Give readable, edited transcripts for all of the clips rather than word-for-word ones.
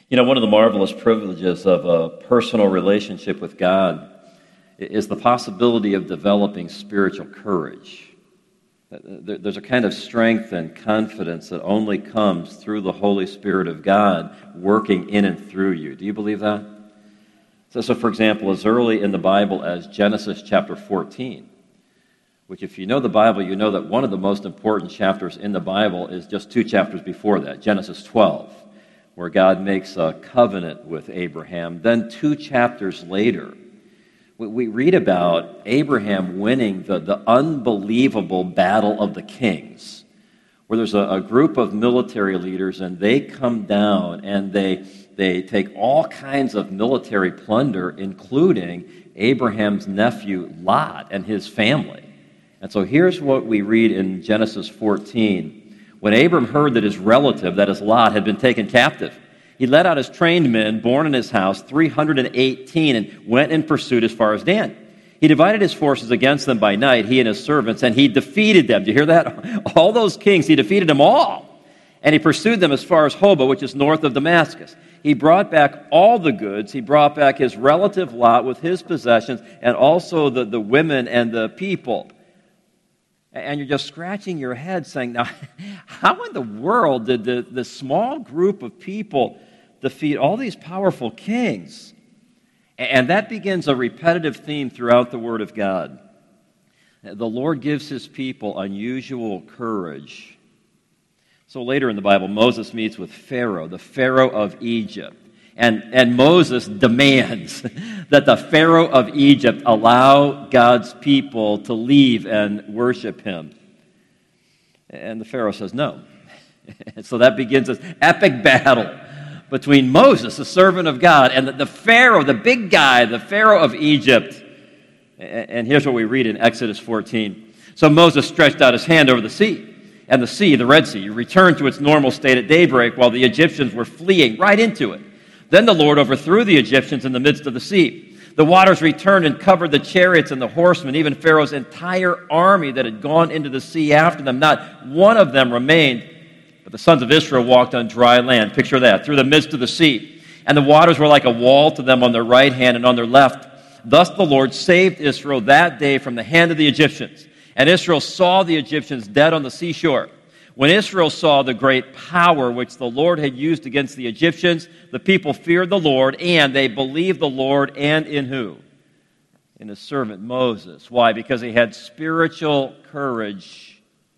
You know, one of the marvelous privileges of a personal relationship with God is the possibility of developing spiritual courage. There's a kind of strength and confidence that only comes through the Holy Spirit of God working in and through you. Do you believe that? So for example, as early in the Bible as Genesis chapter 14, which if you know the Bible, you know that one of the most important chapters in the Bible is just 2 chapters before that, Genesis 12, where God makes a covenant with Abraham. Then 2 chapters later, we read about Abraham winning the unbelievable battle of the kings, where there's a group of military leaders, and they come down and they take all kinds of military plunder, including Abraham's nephew Lot and his family. And so here's what we read in Genesis 14. When Abram heard that his relative, that is Lot, had been taken captive, he led out his trained men, born in his house, 318, and went in pursuit as far as Dan. He divided his forces against them by night, he and his servants, and he defeated them. Do you hear that? All those kings, he defeated them all. And he pursued them as far as Hobah, which is north of Damascus. He brought back all the goods. He brought back his relative Lot with his possessions, and also the women and the people. And you're just scratching your head saying, now, how in the world did the small group of people defeat all these powerful kings? And that begins a repetitive theme throughout the Word of God. The Lord gives His people unusual courage. So later in the Bible, Moses meets with Pharaoh, the Pharaoh of Egypt. And Moses demands that the Pharaoh of Egypt allow God's people to leave and worship him. And the Pharaoh says no. And so that begins this epic battle between Moses, the servant of God, and the Pharaoh, the big guy, the Pharaoh of Egypt. And here's what we read in Exodus 14. So Moses stretched out his hand over the sea, and the sea, the Red Sea, returned to its normal state at daybreak while the Egyptians were fleeing right into it. Then the Lord overthrew the Egyptians in the midst of the sea. The waters returned and covered the chariots and the horsemen, even Pharaoh's entire army that had gone into the sea after them. Not one of them remained, but the sons of Israel walked on dry land. Picture that, through the midst of the sea. And the waters were like a wall to them on their right hand and on their left. Thus the Lord saved Israel that day from the hand of the Egyptians. And Israel saw the Egyptians dead on the seashore. When Israel saw the great power which the Lord had used against the Egyptians, the people feared the Lord, and they believed the Lord, and in who? In His servant Moses. Why? Because he had spiritual courage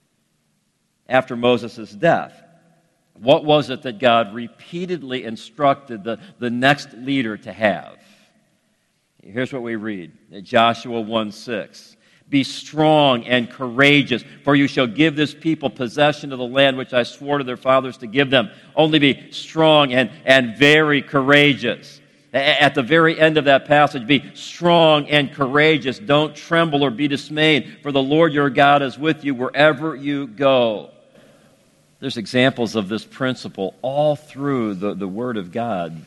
after Moses' death. What was it that God repeatedly instructed the next leader to have? Here's what we read in Joshua 1:6. Be strong and courageous, for you shall give this people possession of the land which I swore to their fathers to give them. Only be strong and very courageous. At the very end of that passage, be strong and courageous. Don't tremble or be dismayed, for the Lord your God is with you wherever you go. There's examples of this principle all through the Word of God.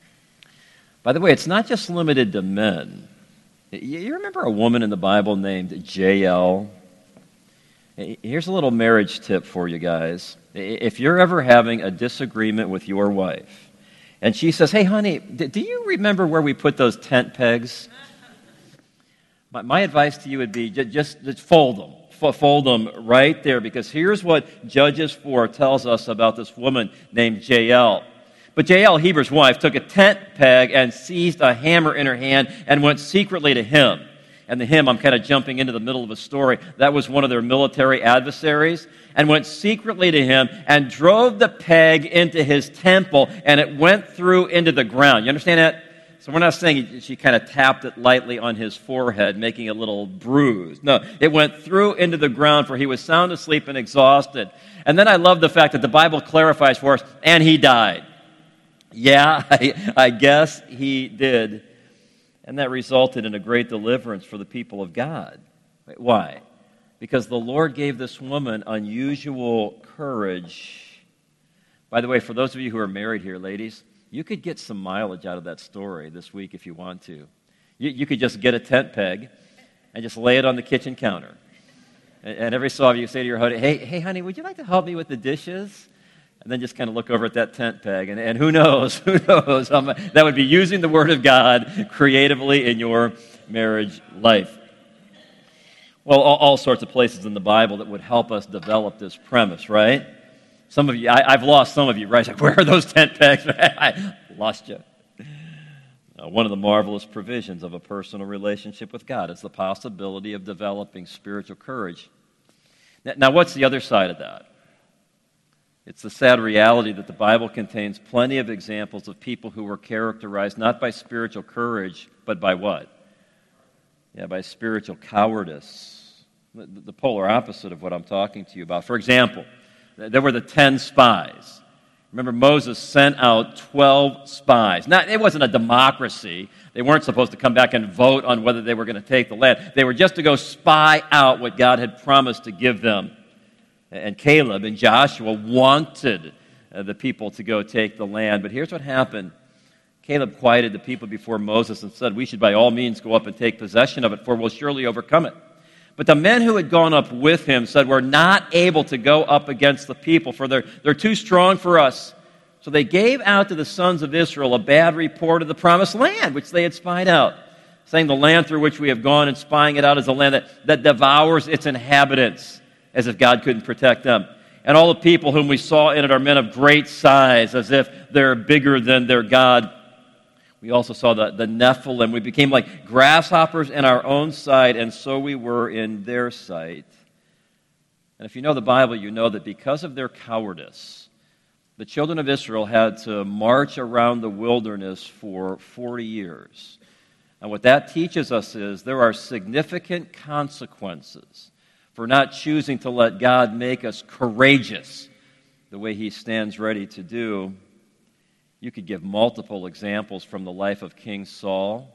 By the way, it's not just limited to men. You remember a woman in the Bible named Jael? Here's a little marriage tip for you guys. If you're ever having a disagreement with your wife, and she says, hey, honey, do you remember where we put those tent pegs? My advice to you would be just fold them. Fold them right there, because here's what Judges 4 tells us about this woman named Jael. But Jael, Heber's wife, took a tent peg and seized a hammer in her hand and went secretly to him. And the him, I'm kind of jumping into the middle of a story, that was one of their military adversaries, and went secretly to him and drove the peg into his temple, and it went through into the ground. You understand that? So we're not saying she kind of tapped it lightly on his forehead, making a little bruise. No, it went through into the ground, for he was sound asleep and exhausted. And then I love the fact that the Bible clarifies for us, and he died. Yeah, I guess he did. And that resulted in a great deliverance for the people of God. Why? Because the Lord gave this woman unusual courage. By the way, for those of you who are married here, ladies, you could get some mileage out of that story this week if you want to. You could just get a tent peg and just lay it on the kitchen counter. And every so often you say to your honey, hey, honey, would you like to help me with the dishes? and then just kind of look over at that tent peg, and who knows, that would be using the Word of God creatively in your marriage life. Well, all sorts of places in the Bible that would help us develop this premise, right? Some of you, I've lost some of you, right? Like, where are those tent pegs? I lost you. One of the marvelous provisions of a personal relationship with God is the possibility of developing spiritual courage. Now, what's the other side of that? It's the sad reality that the Bible contains plenty of examples of people who were characterized not by spiritual courage, but by what? Yeah, by spiritual cowardice. The polar opposite of what I'm talking to you about. For example, there were the 10 spies. Remember, Moses sent out 12 spies. Now, it wasn't a democracy. They weren't supposed to come back and vote on whether they were going to take the land. They were just to go spy out what God had promised to give them. And Caleb and Joshua wanted the people to go take the land. But here's what happened. Caleb quieted the people before Moses and said, "We should by all means go up and take possession of it, for we'll surely overcome it." But the men who had gone up with him said, "We're not able to go up against the people, for they're too strong for us." So they gave out to the sons of Israel a bad report of the promised land, which they had spied out, saying, "The land through which we have gone and spying it out is a land that devours its inhabitants," as if God couldn't protect them. "And all the people whom we saw in it are men of great size, as if they're bigger than their God. We also saw the Nephilim. We became like grasshoppers in our own sight, and so we were in their sight." And if you know the Bible, you know that because of their cowardice, the children of Israel had to march around the wilderness for 40 years. And what that teaches us is there are significant consequences for not choosing to let God make us courageous the way He stands ready to do. You could give multiple examples from the life of King Saul.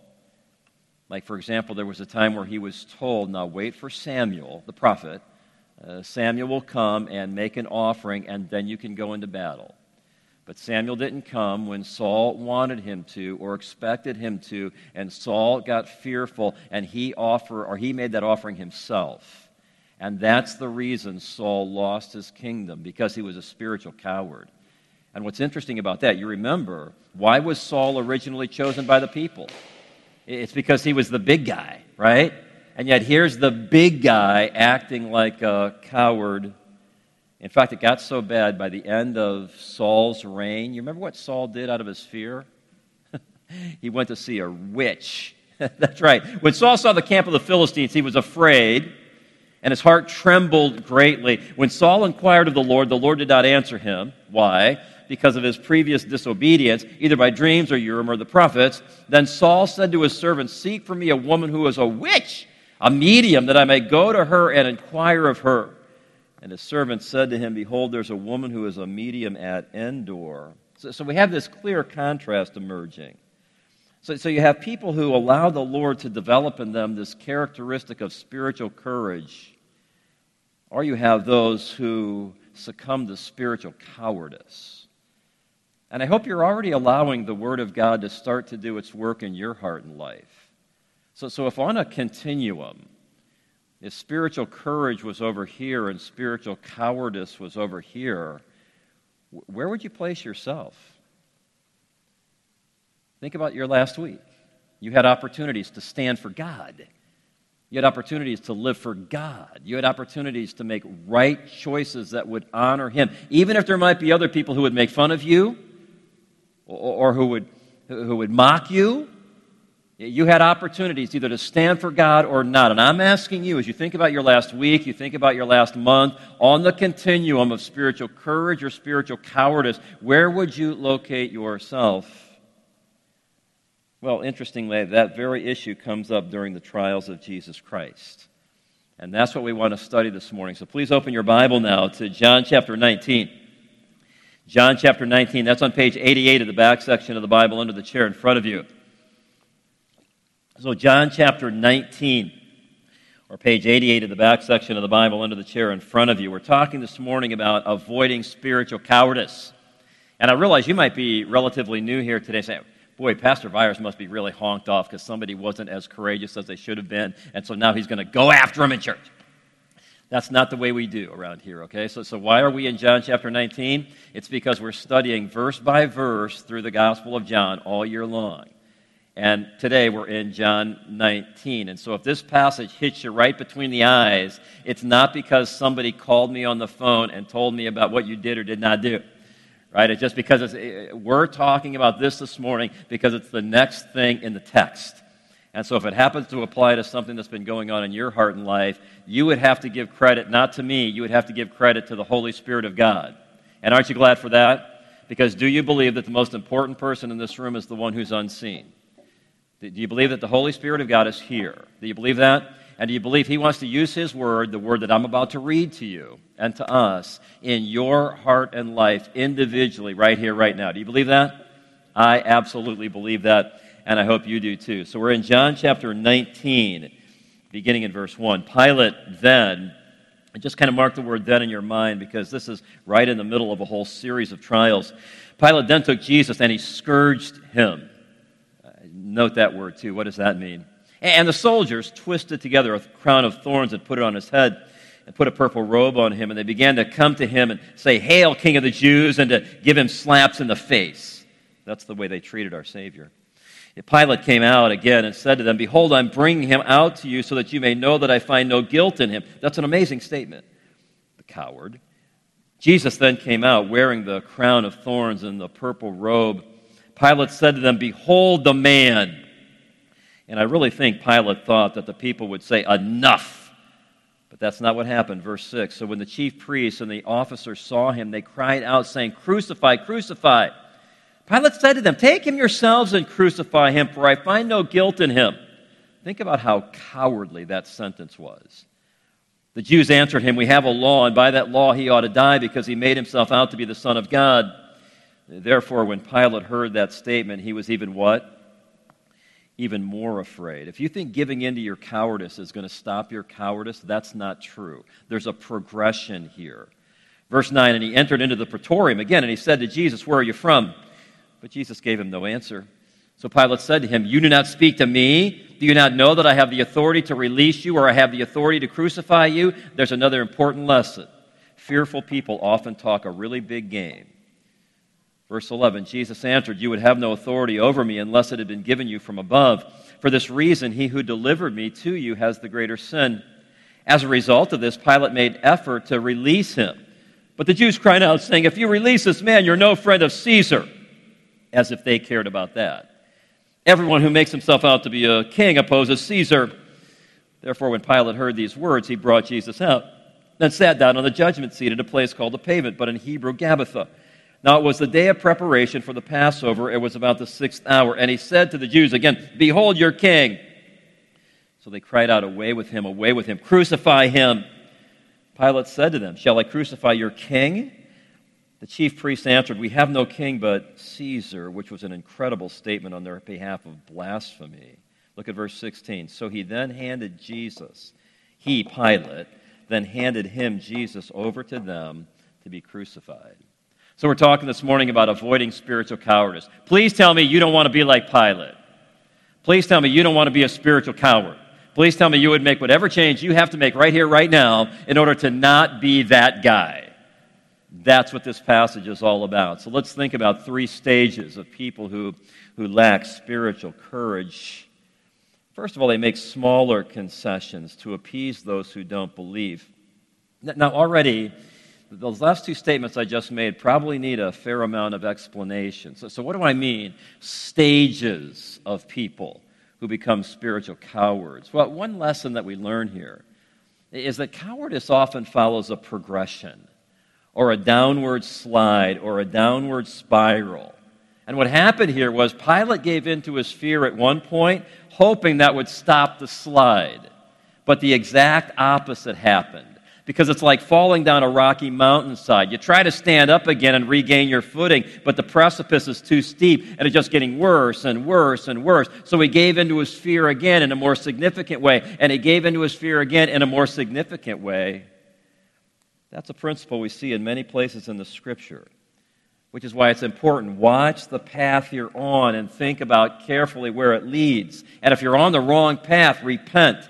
Like, for example, there was a time where he was told, "Now wait for Samuel, the prophet. Samuel will come and make an offering, and then you can go into battle." But Samuel didn't come when Saul wanted him to or expected him to, and Saul got fearful, and he made that offering himself. And that's the reason Saul lost his kingdom, because he was a spiritual coward. And what's interesting about that, you remember, why was Saul originally chosen by the people? It's because he was the big guy, right? And yet here's the big guy acting like a coward. In fact, it got so bad by the end of Saul's reign. You remember what Saul did out of his fear? He went to see a witch. That's right. When Saul saw the camp of the Philistines, he was afraid, and his heart trembled greatly. When Saul inquired of the Lord did not answer him. Why? Because of his previous disobedience, either by dreams or Urim or the prophets. Then Saul said to his servants, "Seek for me a woman who is a witch, a medium, that I may go to her and inquire of her." And his servant said to him, "Behold, there's a woman who is a medium at Endor." So we have this clear contrast emerging. So you have people who allow the Lord to develop in them this characteristic of spiritual courage, or you have those who succumb to spiritual cowardice. And I hope you're already allowing the Word of God to start to do its work in your heart and life. So if on a continuum, if spiritual courage was over here and spiritual cowardice was over here, where would you place yourself? Think about your last week. You had opportunities to stand for God. You had opportunities to live for God. You had opportunities to make right choices that would honor Him, even if there might be other people who would make fun of you or who would mock you. You had opportunities either to stand for God or not. And I'm asking you, as you think about your last week, you think about your last month, on the continuum of spiritual courage or spiritual cowardice, where would you locate yourself? Well, interestingly, that very issue comes up during the trials of Jesus Christ. And that's what we want to study this morning. So please open your Bible now to John chapter 19. John chapter 19, that's on page 88 of the back section of the Bible under the chair in front of you. So John chapter 19, or page 88 of the back section of the Bible under the chair in front of you. We're talking this morning about avoiding spiritual cowardice. And I realize you might be relatively new here today saying, "Boy, Pastor Byers must be really honked off because somebody wasn't as courageous as they should have been, and so now he's going to go after him in church." That's not the way we do around here, okay? So why are we in John chapter 19? It's because we're studying verse by verse through the Gospel of John all year long. And today we're in John 19. And so if this passage hits you right between the eyes, it's not because somebody called me on the phone and told me about what you did or did not do. Right? It's just because we're talking about this morning because it's the next thing in the text. And so if it happens to apply to something that's been going on in your heart and life, you would have to give credit, not to me, you would have to give credit to the Holy Spirit of God. And aren't you glad for that? Because do you believe that the most important person in this room is the one who's unseen? Do you believe that the Holy Spirit of God is here? Do you believe that? And do you believe He wants to use His word, the word that I'm about to read to you and to us, in your heart and life individually, right here, right now? Do you believe that? I absolutely believe that. And I hope you do too. So we're in John chapter 19, beginning in verse 1. Pilate then, and just kind of mark the word then in your mind because this is right in the middle of a whole series of trials. Pilate then took Jesus and he scourged him. Note that word too. What does that mean? And the soldiers twisted together a crown of thorns and put it on his head and put a purple robe on him. And they began to come to him and say, "Hail, King of the Jews," and to give him slaps in the face. That's the way they treated our Savior. Pilate came out again and said to them, "Behold, I'm bringing him out to you so that you may know that I find no guilt in him." That's an amazing statement. The coward. Jesus then came out wearing the crown of thorns and the purple robe. Pilate said to them, "Behold the man." And I really think Pilate thought that the people would say, "Enough." But that's not what happened. Verse 6. So when the chief priests and the officers saw him, they cried out, saying, "Crucify, crucify." Pilate said to them, "Take him yourselves and crucify him, for I find no guilt in him." Think about how cowardly that sentence was. The Jews answered him, "We have a law, and by that law he ought to die because he made himself out to be the Son of God." Therefore, when Pilate heard that statement, he was even what? Even more afraid. If you think giving in to your cowardice is going to stop your cowardice, that's not true. There's a progression here. Verse 9, and he entered into the praetorium again, and he said to Jesus, "Where are you from?" But Jesus gave him no answer. So Pilate said to him, "You do not speak to me? Do you not know that I have the authority to release you or I have the authority to crucify you?" There's another important lesson. Fearful people often talk a really big game. Verse 11, Jesus answered, "You would have no authority over me unless it had been given you from above. For this reason, he who delivered me to you has the greater sin." As a result of this, Pilate made effort to release him. But the Jews cried out, saying, "If you release this man, you're no friend of Caesar." As if they cared about that. Everyone who makes himself out to be a king opposes Caesar. Therefore, when Pilate heard these words, he brought Jesus out, then sat down on the judgment seat at a place called the Pavement, but in Hebrew, Gabbatha. Now it was the day of preparation for the Passover. It was about the 6th hour. And he said to the Jews again, "Behold your king." So they cried out, away with him, crucify him." Pilate said to them, "Shall I crucify your king?" The chief priests answered, "We have no king but Caesar," which was an incredible statement on their behalf of blasphemy. Look at verse 16. So he then handed Jesus, Pilate, then handed him, Jesus, over to them to be crucified. So we're talking this morning about avoiding spiritual cowardice. Please tell me you don't want to be like Pilate. Please tell me you don't want to be a spiritual coward. Please tell me you would make whatever change you have to make right here, right now, in order to not be that guy. That's what this passage is all about. So let's think about 3 stages of people who lack spiritual courage. First of all, they make smaller concessions to appease those who don't believe. Now, already, those last 2 statements I just made probably need a fair amount of explanation. So what do I mean? Stages of people who become spiritual cowards. Well, one lesson that we learn here is that cowardice often follows a progression, or a downward slide, or a downward spiral. And what happened here was Pilate gave in to his fear at one point, hoping that would stop the slide. But the exact opposite happened. Because it's like falling down a rocky mountainside. You try to stand up again and regain your footing, but the precipice is too steep, and it's just getting worse and worse and worse. So he gave into his fear again in a more significant way, and he gave into his fear again in a more significant way. That's a principle we see in many places in the Scripture, which is why it's important. Watch the path you're on and think about carefully where it leads. And if you're on the wrong path, repent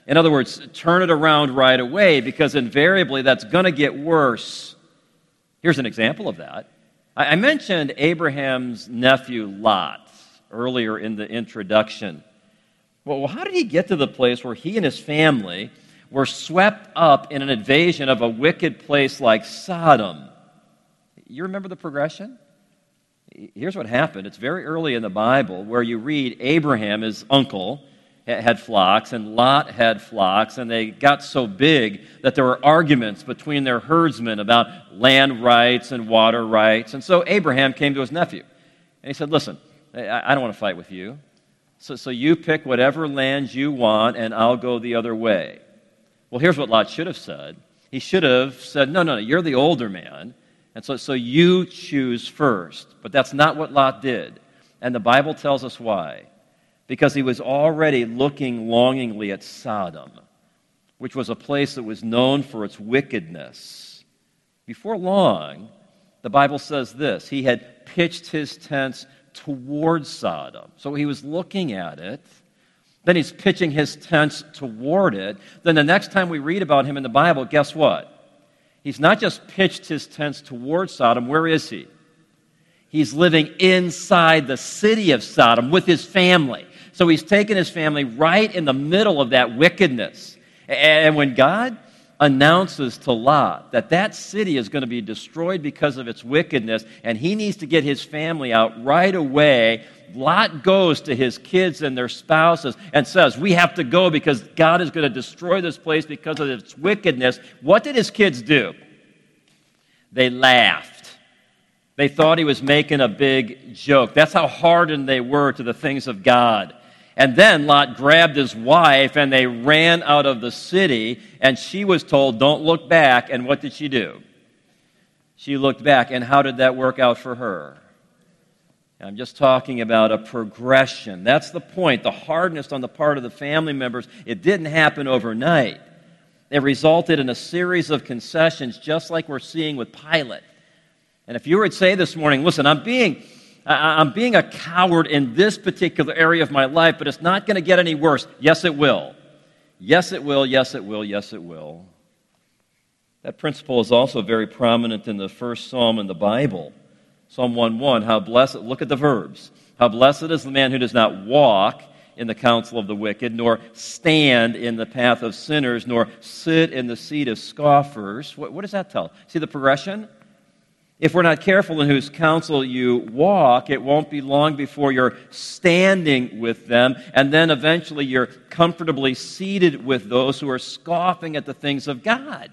In other words, turn it around right away, because invariably that's going to get worse. Here's an example of that. I mentioned Abraham's nephew Lot earlier in the introduction. Well, how did he get to the place where he and his family were swept up in an invasion of a wicked place like Sodom? You remember the progression? Here's what happened. It's very early in the Bible where you read Abraham, his uncle, had flocks, and Lot had flocks, and they got so big that there were arguments between their herdsmen about land rights and water rights. And so Abraham came to his nephew, and he said, listen, I don't want to fight with you, so you pick whatever land you want, and I'll go the other way. Well, here's what Lot should have said. He should have said, no, you're the older man, and so you choose first. But that's not what Lot did, and the Bible tells us why. Because he was already looking longingly at Sodom, which was a place that was known for its wickedness. Before long, the Bible says this: he had pitched his tents towards Sodom. So he was looking at it. Then he's pitching his tents toward it. Then the next time we read about him in the Bible, guess what? He's not just pitched his tents towards Sodom. Where is he? He's living inside the city of Sodom with his family. So he's taken his family right in the middle of that wickedness. And when God announces to Lot that that city is going to be destroyed because of its wickedness, and he needs to get his family out right away, Lot goes to his kids and their spouses and says, we have to go because God is going to destroy this place because of its wickedness. What did his kids do? They laughed. They thought he was making a big joke. That's how hardened they were to the things of God. And then Lot grabbed his wife, and they ran out of the city, and she was told, don't look back. And what did she do? She looked back, and how did that work out for her? I'm just talking about a progression. That's the point. The hardness on the part of the family members, it didn't happen overnight. It resulted in a series of concessions, just like we're seeing with Pilate. And if you were to say this morning, listen, I'm being a coward in this particular area of my life, but it's not going to get any worse. Yes, it will. Yes, it will. Yes, it will. Yes, it will. That principle is also very prominent in the first psalm in the Bible. Psalm 1:1, how blessed, look at the verbs. How blessed is the man who does not walk in the counsel of the wicked, nor stand in the path of sinners, nor sit in the seat of scoffers. What does that tell? See the progression? If we're not careful in whose counsel you walk, it won't be long before you're standing with them, and then eventually you're comfortably seated with those who are scoffing at the things of God.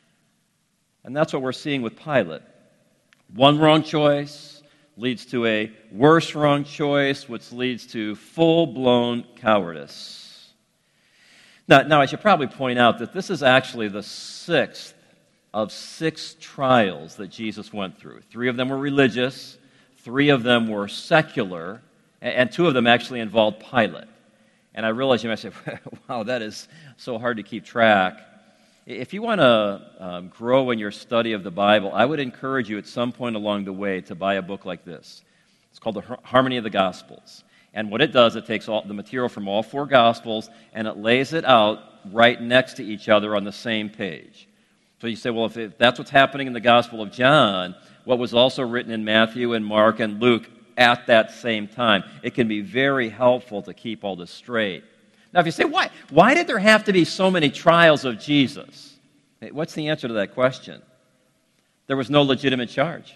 And that's what we're seeing with Pilate. One wrong choice leads to a worse wrong choice, which leads to full-blown cowardice. Now, I should probably point out that this is actually the sixth of 6 trials that Jesus went through. 3 of them were religious, 3 of them were secular, and 2 of them actually involved Pilate. And I realize you might say, wow, that is so hard to keep track. If you want to grow in your study of the Bible, I would encourage you at some point along the way to buy a book like this. It's called The Harmony of the Gospels. And what it does, it takes all the material from all 4 Gospels and it lays it out right next to each other on the same page. So you say, well, if that's what's happening in the Gospel of John, what was also written in Matthew and Mark and Luke at that same time? It can be very helpful to keep all this straight. Now, if you say, why did there have to be so many trials of Jesus? What's the answer to that question? There was no legitimate charge.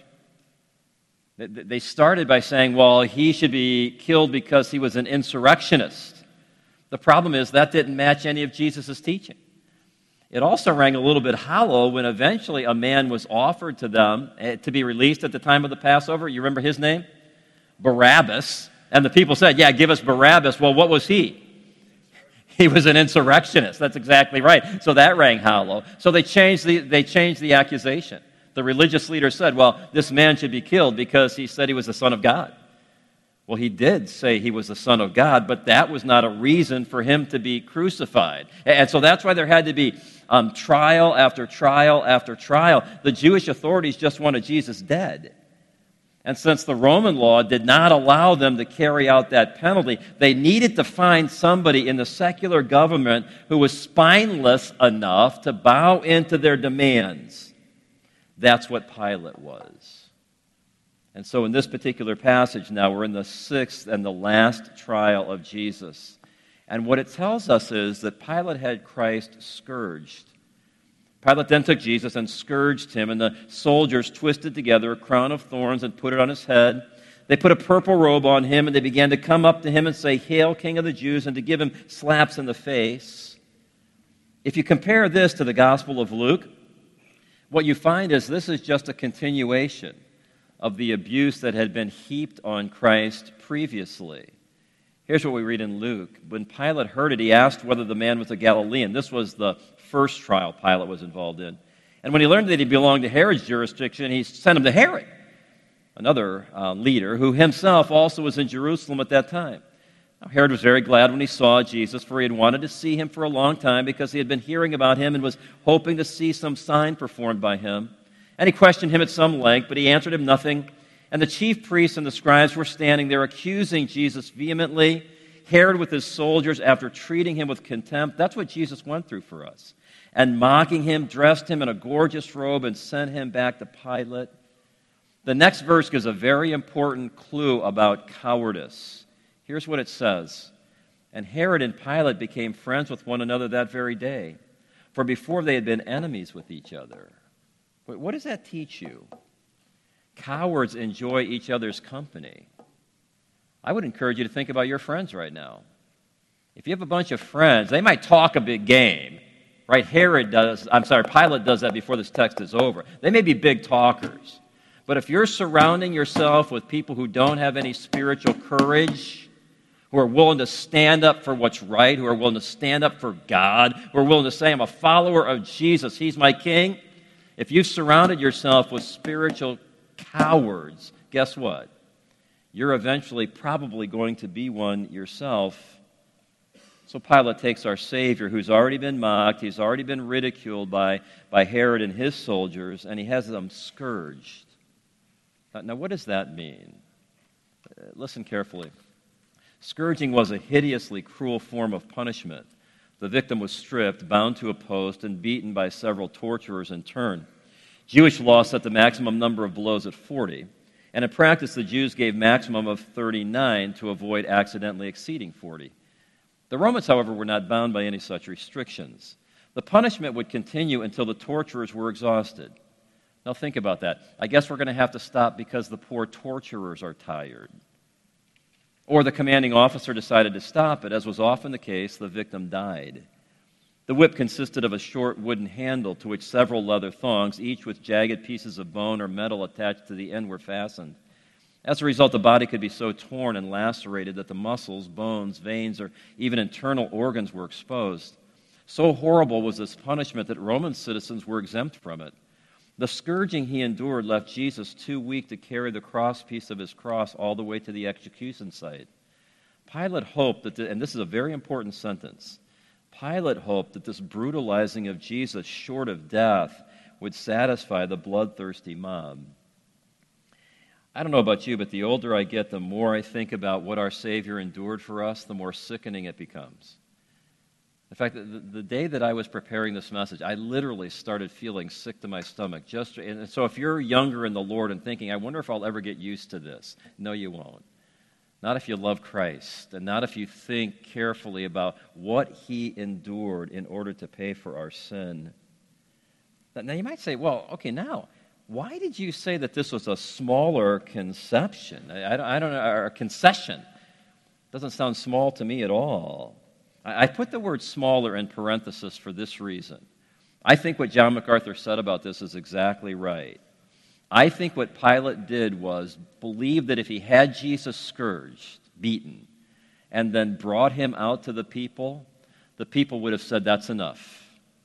They started by saying, well, he should be killed because he was an insurrectionist. The problem is that didn't match any of Jesus' teaching. It also rang a little bit hollow when eventually a man was offered to them to be released at the time of the Passover. You remember his name? Barabbas. And the people said, yeah, give us Barabbas. Well, what was he? He was an insurrectionist. That's exactly right. So that rang hollow. So they changed the accusation. The religious leader said, well, this man should be killed because he said he was the Son of God. Well, he did say he was the Son of God, but that was not a reason for him to be crucified. And so that's why there had to be trial after trial after trial. The Jewish authorities just wanted Jesus dead. And since the Roman law did not allow them to carry out that penalty, they needed to find somebody in the secular government who was spineless enough to bow into their demands. That's what Pilate was. And so in this particular passage now, we're in the sixth and the last trial of Jesus. And what it tells us is that Pilate had Christ scourged. Pilate then took Jesus and scourged him, and the soldiers twisted together a crown of thorns and put it on his head. They put a purple robe on him, and they began to come up to him and say, "Hail, King of the Jews," and to give him slaps in the face. If you compare this to the Gospel of Luke, what you find is this is just a continuation of the abuse that had been heaped on Christ previously. Here's what we read in Luke. When Pilate heard it, he asked whether the man was a Galilean. This was the first trial Pilate was involved in. And when he learned that he belonged to Herod's jurisdiction, he sent him to Herod, another leader, who himself also was in Jerusalem at that time. Now, Herod was very glad when he saw Jesus, for he had wanted to see him for a long time because he had been hearing about him and was hoping to see some sign performed by him. And he questioned him at some length, but he answered him nothing. And the chief priests and the scribes were standing there accusing Jesus vehemently. Herod with his soldiers, after treating him with contempt, that's what Jesus went through for us, and mocking him, dressed him in a gorgeous robe and sent him back to Pilate. The next verse gives a very important clue about cowardice. Here's what it says. And Herod and Pilate became friends with one another that very day, for before they had been enemies with each other. What does that teach you? Cowards enjoy each other's company. I would encourage you to think about your friends right now. If you have a bunch of friends, they might talk a big game, right? Pilate does that before this text is over. They may be big talkers. But if you're surrounding yourself with people who don't have any spiritual courage, who are willing to stand up for what's right, who are willing to stand up for God, who are willing to say, "I'm a follower of Jesus, He's my King," if you've surrounded yourself with spiritual cowards, guess what? You're eventually probably going to be one yourself. So Pilate takes our Savior, who's already been mocked, he's already been ridiculed by Herod and his soldiers, and he has them scourged. Now, what does that mean? Listen carefully. Scourging was a hideously cruel form of punishment. The victim was stripped, bound to a post, and beaten by several torturers in turn. Jewish law set the maximum number of blows at 40. And in practice, the Jews gave maximum of 39 to avoid accidentally exceeding 40. The Romans, however, were not bound by any such restrictions. The punishment would continue until the torturers were exhausted. Now think about that. I guess we're going to have to stop because the poor torturers are tired. Or the commanding officer decided to stop it. As was often the case, the victim died. The whip consisted of a short wooden handle to which several leather thongs, each with jagged pieces of bone or metal attached to the end, were fastened. As a result, the body could be so torn and lacerated that the muscles, bones, veins, or even internal organs were exposed. So horrible was this punishment that Roman citizens were exempt from it. The scourging he endured left Jesus too weak to carry the crosspiece of his cross all the way to the execution site. Pilate hoped that, and this is a very important sentence, Pilate hoped that this brutalizing of Jesus, short of death, would satisfy the bloodthirsty mob. I don't know about you, but the older I get, the more I think about what our Savior endured for us, the more sickening it becomes. In fact, the day that I was preparing this message, I literally started feeling sick to my stomach. And so if you're younger in the Lord and thinking, I wonder if I'll ever get used to this, no, you won't. Not if you love Christ, and not if you think carefully about what He endured in order to pay for our sin. Now you might say, well, okay, now, why did you say that this was a smaller conception? I don't know, or concession. It doesn't sound small to me at all. I put the word smaller in parenthesis for this reason. I think what John MacArthur said about this is exactly right. I think what Pilate did was believe that if he had Jesus scourged, beaten, and then brought him out to the people would have said, that's enough.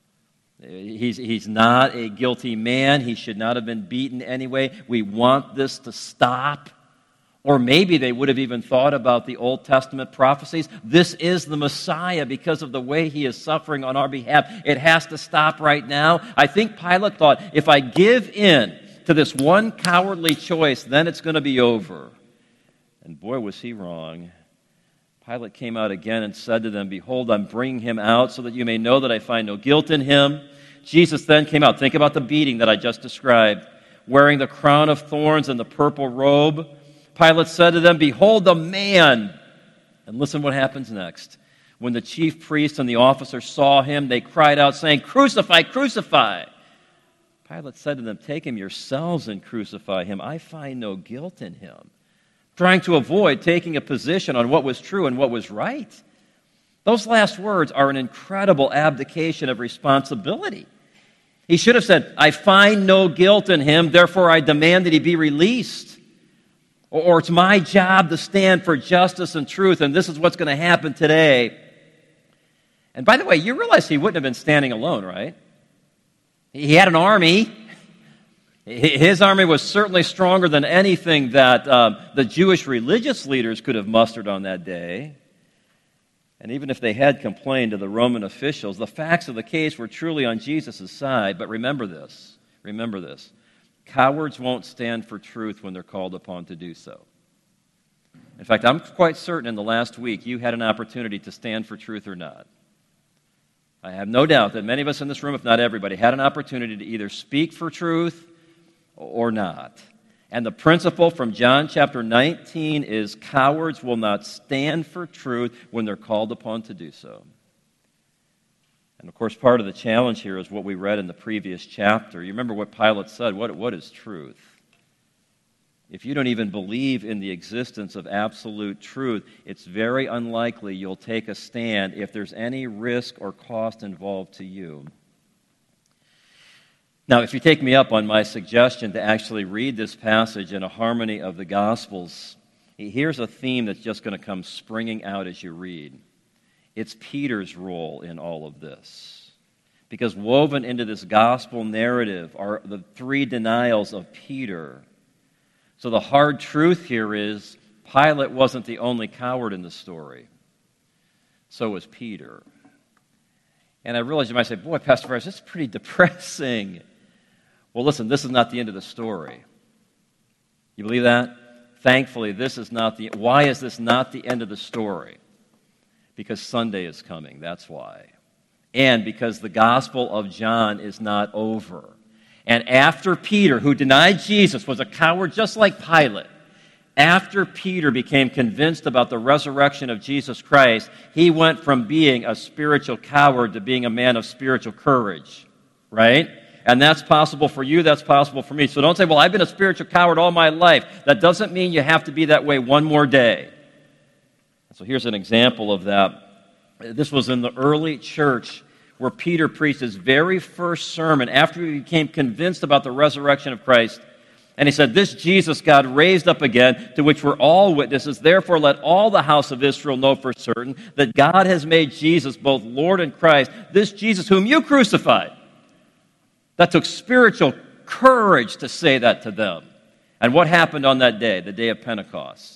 He's not a guilty man. He should not have been beaten anyway. We want this to stop. Or maybe they would have even thought about the Old Testament prophecies. This is the Messiah because of the way He is suffering on our behalf. It has to stop right now. I think Pilate thought, if I give in, to this one cowardly choice, then it's going to be over. And boy, was he wrong. Pilate came out again and said to them, "Behold, I'm bringing him out so that you may know that I find no guilt in him." Jesus then came out. Think about the beating that I just described. Wearing the crown of thorns and the purple robe. Pilate said to them, "Behold the man." And listen what happens next. When the chief priests and the officers saw him, they cried out, saying, "Crucify, crucify." Pilate said to them, "Take him yourselves and crucify him. I find no guilt in him." Trying to avoid taking a position on what was true and what was right. Those last words are an incredible abdication of responsibility. He should have said, "I find no guilt in him, therefore I demand that he be released." Or it's my job to stand for justice and truth, and this is what's going to happen today. And by the way, you realize he wouldn't have been standing alone, right? He had an army. His army was certainly stronger than anything that the Jewish religious leaders could have mustered on that day. And even if they had complained to the Roman officials, the facts of the case were truly on Jesus' side. But remember this. Cowards won't stand for truth when they're called upon to do so. In fact, I'm quite certain in the last week you had an opportunity to stand for truth or not. I have no doubt that many of us in this room, if not everybody, had an opportunity to either speak for truth or not. And the principle from John chapter 19 is cowards will not stand for truth when they're called upon to do so. And of course, part of the challenge here is what we read in the previous chapter. You remember what Pilate said, what is truth? If you don't even believe in the existence of absolute truth, it's very unlikely you'll take a stand if there's any risk or cost involved to you. Now, if you take me up on my suggestion to actually read this passage in a harmony of the Gospels, here's a theme that's just going to come springing out as you read. It's Peter's role in all of this. Because woven into this gospel narrative are the three denials of Peter. So the hard truth here is Pilate wasn't the only coward in the story. So was Peter. And I realize you might say, "Boy, Pastor Bryce, that's pretty depressing." Well, listen, this is not the end of the story. You believe that? Thankfully, this is not the... Why is this not the end of the story? Because Sunday is coming, that's why. And because the Gospel of John is not over. And after Peter, who denied Jesus, was a coward just like Pilate, after Peter became convinced about the resurrection of Jesus Christ, he went from being a spiritual coward to being a man of spiritual courage, right? And that's possible for you, that's possible for me. So don't say, "Well, I've been a spiritual coward all my life." That doesn't mean you have to be that way one more day. So here's an example of that. This was in the early church where Peter preached his very first sermon after he became convinced about the resurrection of Christ. And he said, "This Jesus God raised up again, to which we're all witnesses. Therefore, let all the house of Israel know for certain that God has made Jesus both Lord and Christ, this Jesus whom you crucified." That took spiritual courage to say that to them. And what happened on that day, the day of Pentecost?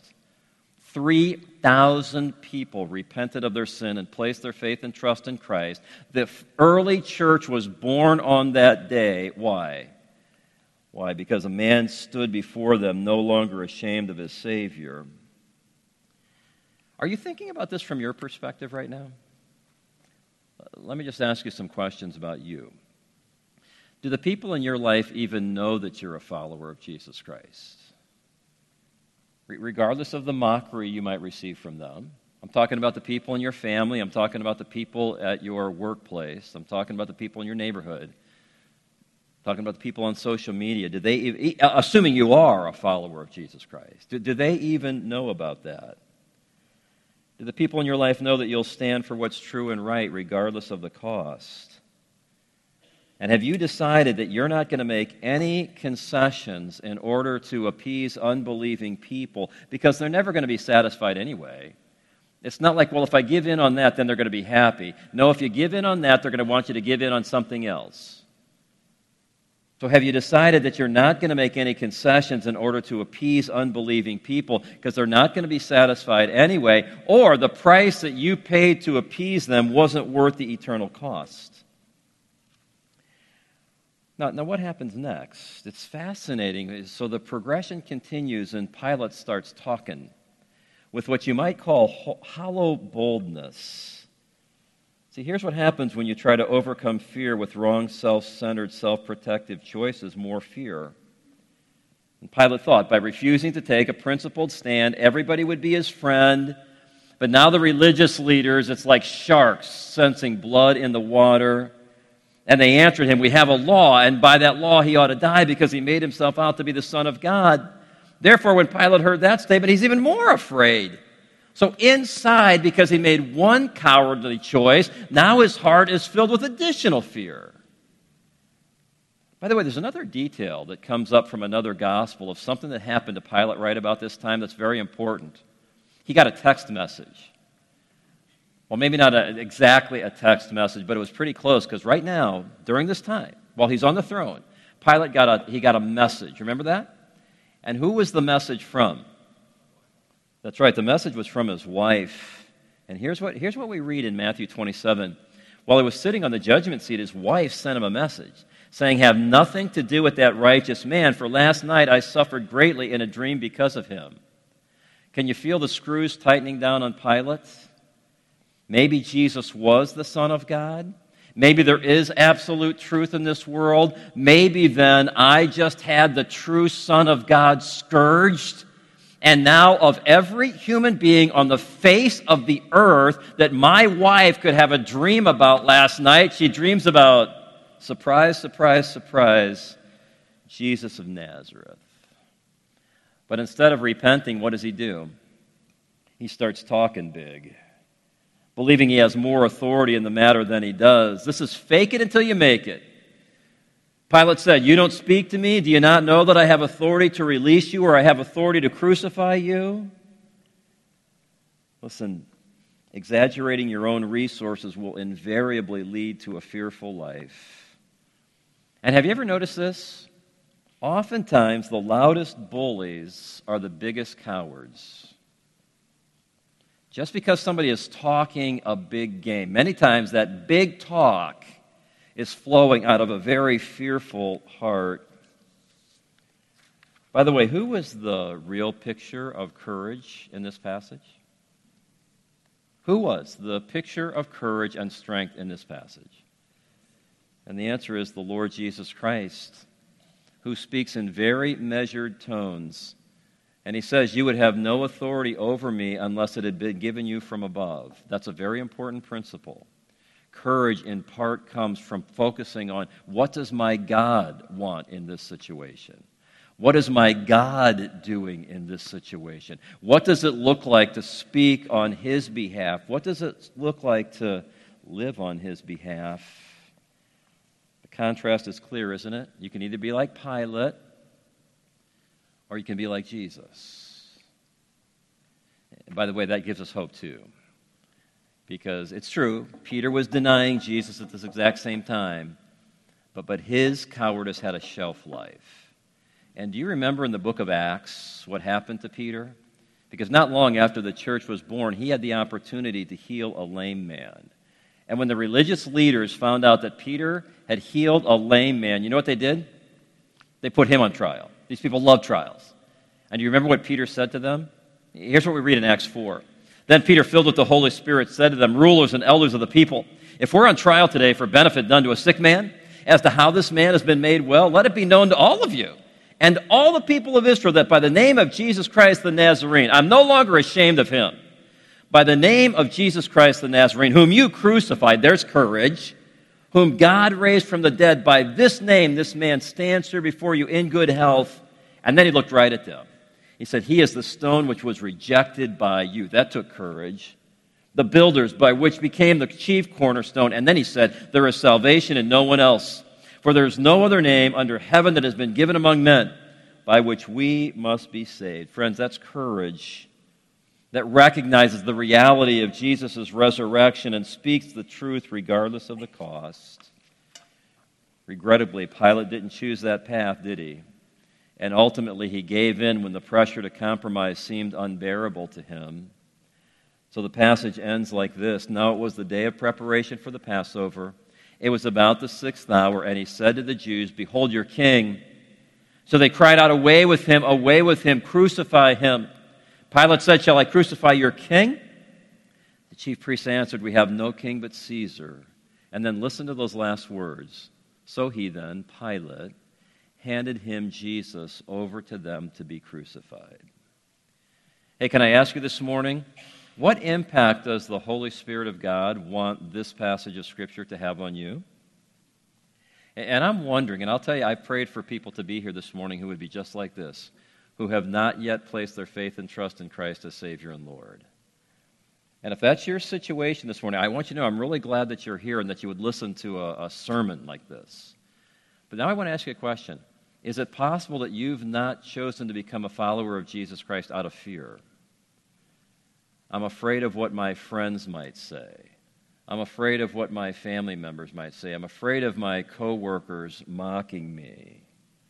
3,000 people repented of their sin and placed their faith and trust in Christ. The early church was born on that day. Why? Why? Because a man stood before them no longer ashamed of his Savior. Are you thinking about this from your perspective right now? Let me just ask you some questions about you. Do the people in your life even know that you're a follower of Jesus Christ? Regardless of the mockery you might receive from them. I'm talking about the people in your family. I'm talking about the people at your workplace. I'm talking about the people in your neighborhood. I'm talking about the people on social media. Do they, assuming you are a follower of Jesus Christ, do they even know about that? Do the people in your life know that you'll stand for what's true and right regardless of the cost? And have you decided that you're not going to make any concessions in order to appease unbelieving people because they're never going to be satisfied anyway? It's not like, well, if I give in on that, then they're going to be happy. No, if you give in on that, they're going to want you to give in on something else. So have you decided that you're not going to make any concessions in order to appease unbelieving people because they're not going to be satisfied anyway, or the price that you paid to appease them wasn't worth the eternal cost? Now, what happens next? It's fascinating. So the progression continues, and Pilate starts talking with what you might call hollow boldness. See, here's what happens when you try to overcome fear with wrong, self-centered, self-protective choices: more fear. And Pilate thought by refusing to take a principled stand, everybody would be his friend. But now the religious leaders, it's like sharks sensing blood in the water. And they answered him, "We have a law, and by that law he ought to die because he made himself out to be the Son of God." Therefore, when Pilate heard that statement, he's even more afraid. So inside, because he made one cowardly choice, now his heart is filled with additional fear. By the way, there's another detail that comes up from another gospel of something that happened to Pilate right about this time that's very important. He got a text message. Well, maybe not exactly a text message, but it was pretty close, because right now, during this time, while he's on the throne, Pilate got a message. Remember that? And who was the message from? That's right, the message was from his wife. And here's what we read in Matthew 27. While he was sitting on the judgment seat, his wife sent him a message, saying, "Have nothing to do with that righteous man, for last night I suffered greatly in a dream because of him." Can you feel the screws tightening down on Pilate? Maybe Jesus was the Son of God. Maybe there is absolute truth in this world. Maybe then I just had the true Son of God scourged. And now of every human being on the face of the earth that my wife could have a dream about last night, she dreams about, surprise, surprise, surprise, Jesus of Nazareth. But instead of repenting, what does he do? He starts talking big, believing he has more authority in the matter than he does. This is fake it until you make it. Pilate said, "You don't speak to me? Do you not know that I have authority to release you, or I have authority to crucify you?" Listen, exaggerating your own resources will invariably lead to a fearful life. And have you ever noticed this? Oftentimes, the loudest bullies are the biggest cowards. Just because somebody is talking a big game, many times that big talk is flowing out of a very fearful heart. By the way, who was the real picture of courage in this passage? Who was the picture of courage and strength in this passage? And the answer is the Lord Jesus Christ, who speaks in very measured tones. And he says, "You would have no authority over me unless it had been given you from above." That's a very important principle. Courage, in part, comes from focusing on, what does my God want in this situation? What is my God doing in this situation? What does it look like to speak on his behalf? What does it look like to live on his behalf? The contrast is clear, isn't it? You can either be like Pilate, or you can be like Jesus. And by the way, that gives us hope too. Because it's true, Peter was denying Jesus at this exact same time, but his cowardice had a shelf life. And do you remember in the book of Acts what happened to Peter? Because not long after the church was born, he had the opportunity to heal a lame man. And when the religious leaders found out that Peter had healed a lame man, you know what they did? They put him on trial. These people love trials. And do you remember what Peter said to them? Here's what we read in Acts 4. Then Peter, filled with the Holy Spirit, said to them, "Rulers and elders of the people, if we're on trial today for benefit done to a sick man, as to how this man has been made well, let it be known to all of you and all the people of Israel that by the name of Jesus Christ the Nazarene, I'm no longer ashamed of him. By the name of Jesus Christ the Nazarene, whom you crucified," there's courage, "whom God raised from the dead, by this name this man stands here before you in good health." And then he looked right at them. He said, "He is the stone which was rejected by you." That took courage. "The builders by which became the chief cornerstone." And then he said, "There is salvation in no one else. For there is no other name under heaven that has been given among men by which we must be saved." Friends, that's courage that recognizes the reality of Jesus' resurrection and speaks the truth regardless of the cost. Regrettably, Pilate didn't choose that path, did he? And ultimately, he gave in when the pressure to compromise seemed unbearable to him. So the passage ends like this. "Now it was the day of preparation for the Passover, It was about the 6th hour, and he said to the Jews, "Behold your king." So they cried out, away with him, crucify him." Pilate said, "Shall I crucify your king?" The chief priests answered, "We have no king but Caesar." And then listen to those last words. So he then, Pilate, handed him, Jesus, over to them to be crucified. Hey, can I ask you this morning, what impact does the Holy Spirit of God want this passage of Scripture to have on you? And I'm wondering, and I'll tell you, I prayed for people to be here this morning who would be just like this, who have not yet placed their faith and trust in Christ as Savior and Lord. And if that's your situation this morning, I want you to know I'm really glad that you're here and that you would listen to a sermon like this. But now I want to ask you a question. Is it possible that you've not chosen to become a follower of Jesus Christ out of fear? I'm afraid of what my friends might say. I'm afraid of what my family members might say. I'm afraid of my coworkers mocking me.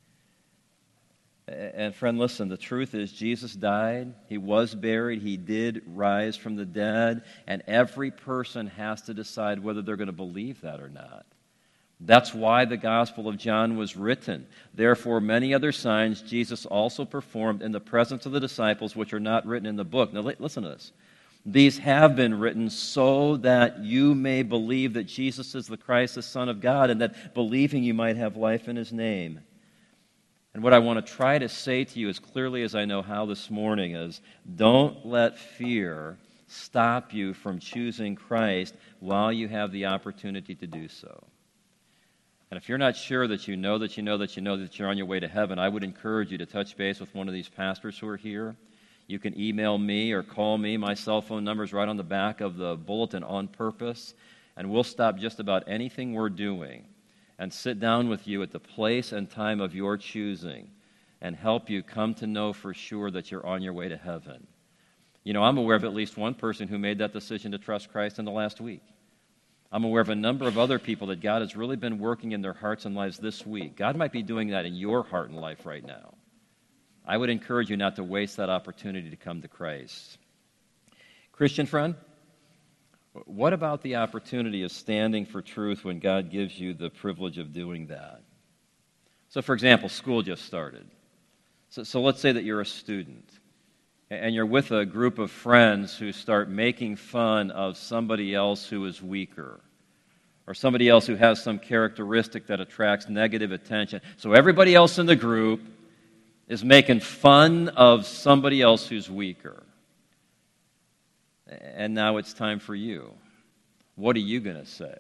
And friend, listen, the truth is Jesus died, he was buried, he did rise from the dead, and every person has to decide whether they're going to believe that or not. That's why the Gospel of John was written. Therefore, many other signs Jesus also performed in the presence of the disciples, which are not written in the book. Now, listen to this. These have been written so that you may believe that Jesus is the Christ, the Son of God, and that believing you might have life in his name. And what I want to try to say to you as clearly as I know how this morning is, don't let fear stop you from choosing Christ while you have the opportunity to do so. And if you're not sure that you know that you're on your way to heaven, I would encourage you to touch base with one of these pastors who are here. You can email me or call me. My cell phone number is right on the back of the bulletin on purpose, and we'll stop just about anything we're doing and sit down with you at the place and time of your choosing and help you come to know for sure that you're on your way to heaven. You know, I'm aware of at least one person who made that decision to trust Christ in the last week. I'm aware of a number of other people that God has really been working in their hearts and lives this week. God might be doing that in your heart and life right now. I would encourage you not to waste that opportunity to come to Christ. Christian friend, what about the opportunity of standing for truth when God gives you the privilege of doing that? So, for example, school just started. So let's say that you're a student, and you're with a group of friends who start making fun of somebody else who is weaker, or somebody else who has some characteristic that attracts negative attention. So everybody else in the group is making fun of somebody else who's weaker. And now it's time for you. What are you going to say?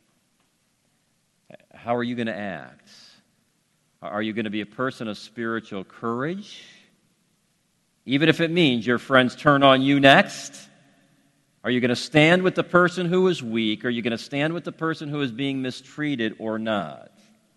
How are you going to act? Are you going to be a person of spiritual courage? Even if it means your friends turn on you next? Are you going to stand with the person who is weak? Are you going to stand with the person who is being mistreated or not?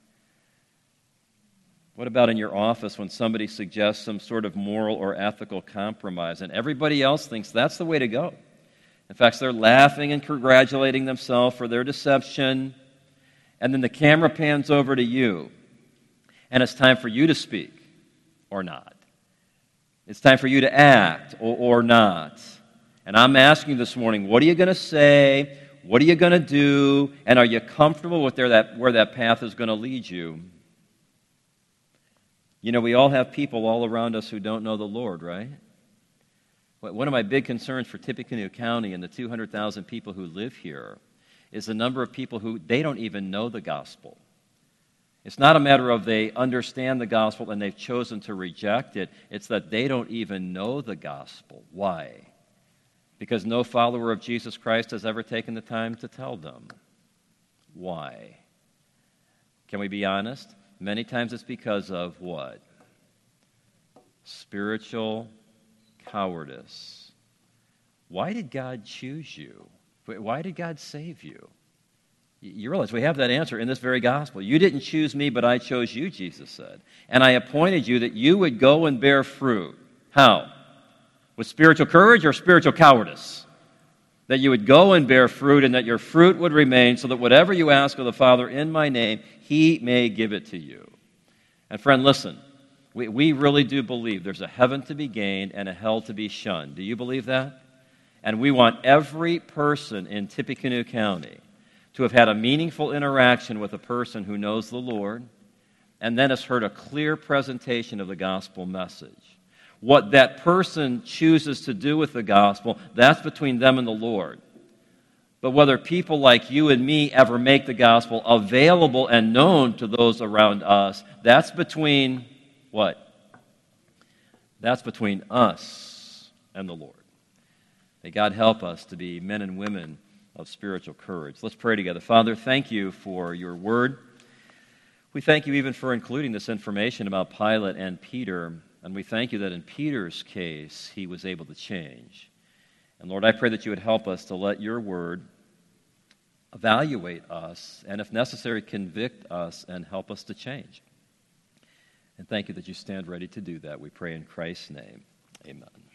What about in your office when somebody suggests some sort of moral or ethical compromise and everybody else thinks that's the way to go? In fact, they're laughing and congratulating themselves for their deception, and then the camera pans over to you, and it's time for you to speak or not. It's time for you to act or not. And I'm asking you this morning, what are you going to say? What are you going to do? And are you comfortable with where that path is going to lead you? You know, we all have people all around us who don't know the Lord, right? One of my big concerns for Tippecanoe County and the 200,000 people who live here is the number of people who, they don't even know the gospel. It's not a matter of they understand the gospel and they've chosen to reject it. It's that they don't even know the gospel. Why? Because no follower of Jesus Christ has ever taken the time to tell them. Why? Can we be honest? Many times it's because of what? Spiritual cowardice. Why did God choose you? Why did God save you? You realize we have that answer in this very gospel. You didn't choose me, but I chose you, Jesus said. And I appointed you that you would go and bear fruit. How? With spiritual courage or spiritual cowardice? That you would go and bear fruit and that your fruit would remain so that whatever you ask of the Father in my name, he may give it to you. And friend, listen, we really do believe there's a heaven to be gained and a hell to be shunned. Do you believe that? And we want every person in Tippecanoe County to have had a meaningful interaction with a person who knows the Lord and then has heard a clear presentation of the gospel message. What that person chooses to do with the gospel, that's between them and the Lord. But whether people like you and me ever make the gospel available and known to those around us, that's between what? That's between us and the Lord. May God help us to be men and women of spiritual courage. Let's pray together. Father, thank you for your word. We thank you even for including this information about Pilate and Peter, and we thank you that in Peter's case, he was able to change. And Lord, I pray that you would help us to let your word evaluate us, and if necessary, convict us and help us to change. And thank you that you stand ready to do that. We pray in Christ's name. Amen.